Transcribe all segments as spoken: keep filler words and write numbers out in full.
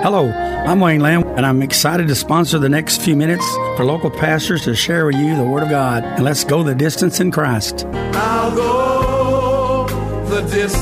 Hello, I'm Wayne Lamb, and I'm excited to sponsor the next few minutes for local pastors to share with you the Word of God. And let's go the distance in Christ. I'll go the distance.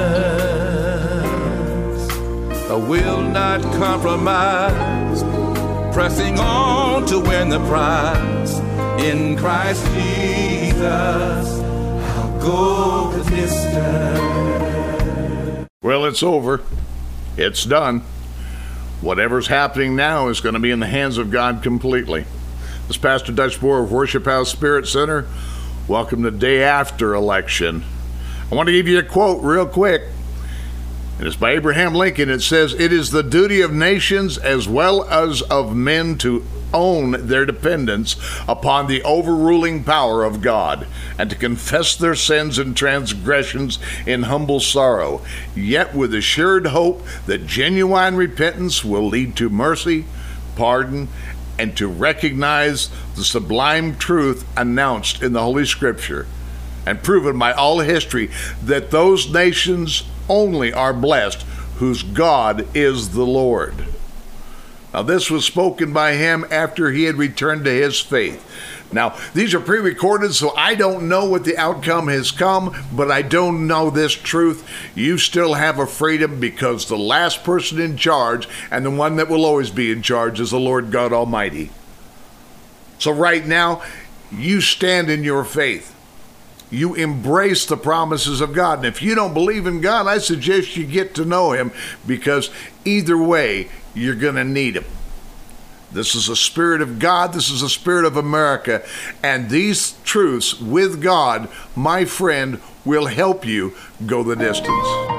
I will not compromise. Pressing on to win the prize. In Christ Jesus, I'll go the distance. Well, it's over. It's done. Whatever's happening now is going to be in the hands of God completely. This is Pastor Dutch Moore of Worship House Spirit Center. Welcome to day after election. I want to give you a quote real quick. And it's by Abraham Lincoln. It says, "It is the duty of nations as well as of men to own their dependence upon the overruling power of God, and to confess their sins and transgressions in humble sorrow, yet with assured hope that genuine repentance will lead to mercy, pardon, and to recognize the sublime truth announced in the Holy Scripture, and proven by all history that those nations only are blessed whose God is the Lord." Now, this was spoken by him after he had returned to his faith. Now, these are pre-recorded, so I don't know what the outcome has come, but I don't know this truth. You still have a freedom, because the last person in charge, and the one that will always be in charge, is the Lord God Almighty. So right now, you stand in your faith. You embrace the promises of God. And if you don't believe in God, I suggest you get to know him, because either way, you're going to need him. This is the Spirit of God. This is the Spirit of America. And these truths with God, my friend, will help you go the distance.